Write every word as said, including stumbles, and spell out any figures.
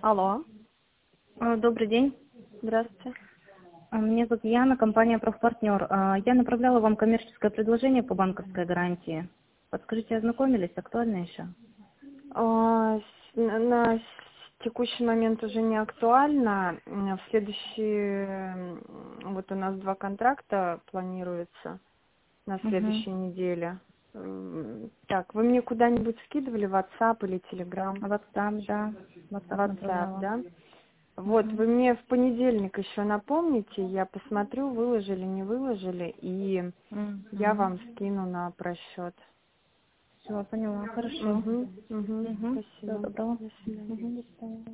Алло, А, Добрый день. здравствуйте. А, Меня зовут Яна, компания «Профпартнер». А, Я направляла вам коммерческое предложение по банковской гарантии. Подскажите, ознакомились? Актуально еще? А, с- На на с- текущий момент уже не актуально. М, В следующий, м, вот у нас два контракта планируется на Угу. следующей неделе. М, Так, вы мне куда-нибудь скидывали в WhatsApp или Telegram? WhatsApp, да. WhatsApp WhatsApp, направляла. да? Вот, Угу. вы мне в понедельник еще напомните, я посмотрю, выложили, не выложили, и я Угу. вам скину на просчет. Все, поняла. Хорошо. Угу, угу, Угу. Всего спасибо. доброго. До свидания. Угу. До свидания.